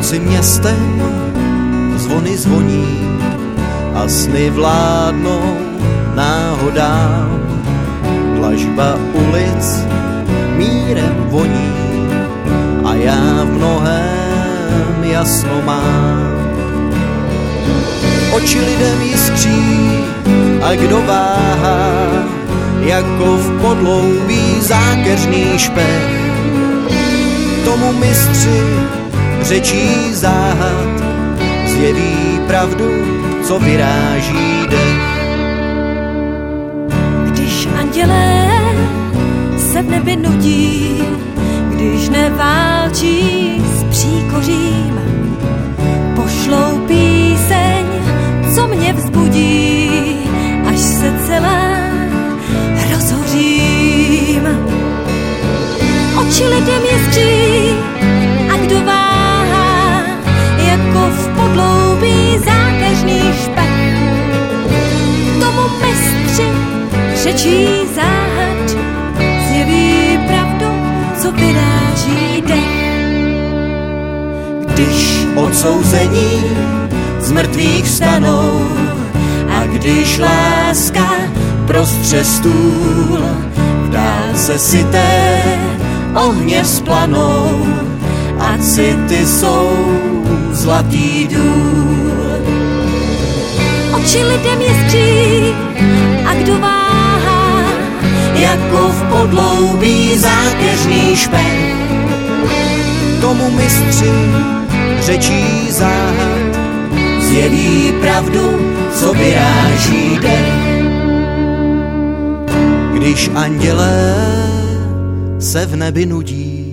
noci městem zvony zvoní a sny vládnou náhodám. Dlažba ulic mírem voní a já v mnohém jasno mám. Oči lidem jiskří a kdo váhá, jako v podloubí zákeřný špech. Tomu mistři řečí záhad zjeví pravdu, co vyráží dech. Když andělé se v nebi nudí, když neválčí s příkořím, pošlou píseň, co mě vzbudí, až se celá rozhořím. Oči lidem jiskří a kdo váhá, jako v podloubí zákeřný špech. Tomu mistři řečí záhad zjeví pravdu, co vyráží dech. Když odsouzení z mrtvých stanou a když láska prostře stůl, v dálce syté ohně splanou a city jsou zlatý důl. Oči lidem jiskří a kdo váhá, jako v podloubí zákeřný špech. Tomu mistři řečí záhad zjeví pravdu, co vyráží dech. Když andělé se v nebi nudí,